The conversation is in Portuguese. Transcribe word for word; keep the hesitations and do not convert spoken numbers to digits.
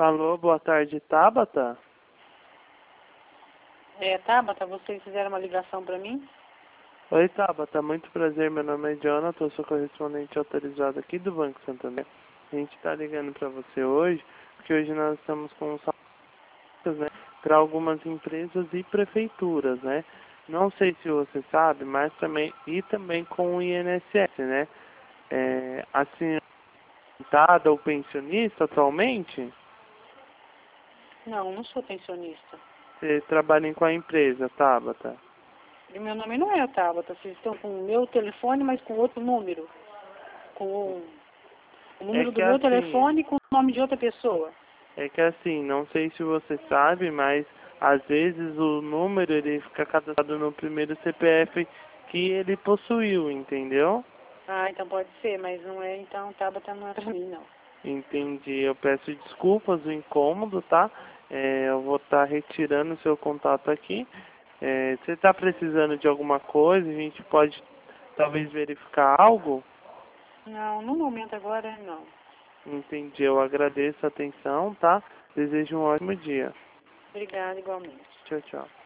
Alô, boa tarde, Tabata? É, Tabata, vocês fizeram uma ligação para mim? Oi, Tabata, muito prazer, meu nome é Jonathan, eu sou correspondente autorizado aqui do Banco Santander. A gente está ligando para você hoje, porque hoje nós estamos com salários, né, para algumas empresas e prefeituras, né? Não sei se você sabe, mas também, e também com o I N S S, né? É, assim, aposentada ou pensionista atualmente, Não, não sou pensionista. você trabalha com a empresa, Tabata. E meu nome não é Tabata, vocês estão com o meu telefone, mas com outro número. Com o, o É número do que meu assim, telefone com o nome de outra pessoa. é que assim, não sei se você sabe, mas às vezes o número ele fica cadastrado no primeiro C P F que ele possuiu, entendeu? Ah, então pode ser, mas não é, então Tabata não é pra mim, não. Entendi. Eu peço desculpas do incômodo, tá? É, eu vou estar retirando o seu contato aqui. É, você está precisando de alguma coisa? A gente pode talvez verificar algo? Não, no momento agora, não. Entendi. Eu agradeço a atenção, tá? Desejo um ótimo dia. Obrigada, igualmente. Tchau, tchau.